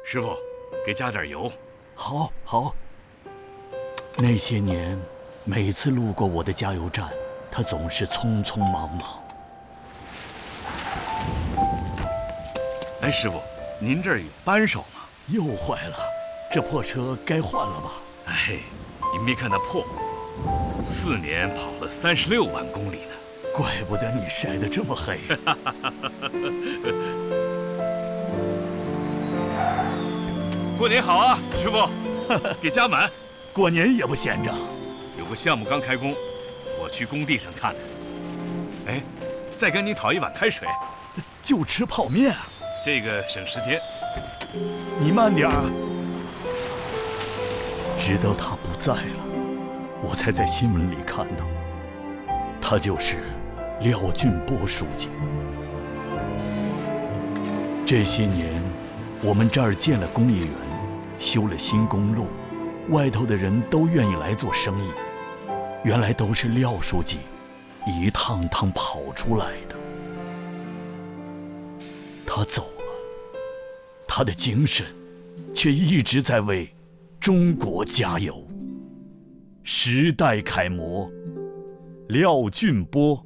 师傅，给加点油。 好，好。那些年，每次路过我的加油站，他总是匆匆忙忙。 哎，师傅，您这儿有扳手吗？ 又坏了，这破车该换了吧？ 哎，您别看它破，4年跑了36万公里呢。 怪不得你晒得这么黑。 过年好啊，师傅，给加满。 过年也不闲着。 有个项目刚开工，我去工地上看看。哎，再跟你讨一碗开水。 就吃泡面啊？ 这个省时间。 你慢点儿。直到他不在了，我才在新闻里看到，他就是廖俊波书记。这些年，我们这儿建了工业园，修了新公路，外头的人都愿意来做生意。原来都是廖书记一趟趟跑出来的。他走了，他的精神却一直在为中国加油。时代楷模，廖俊波。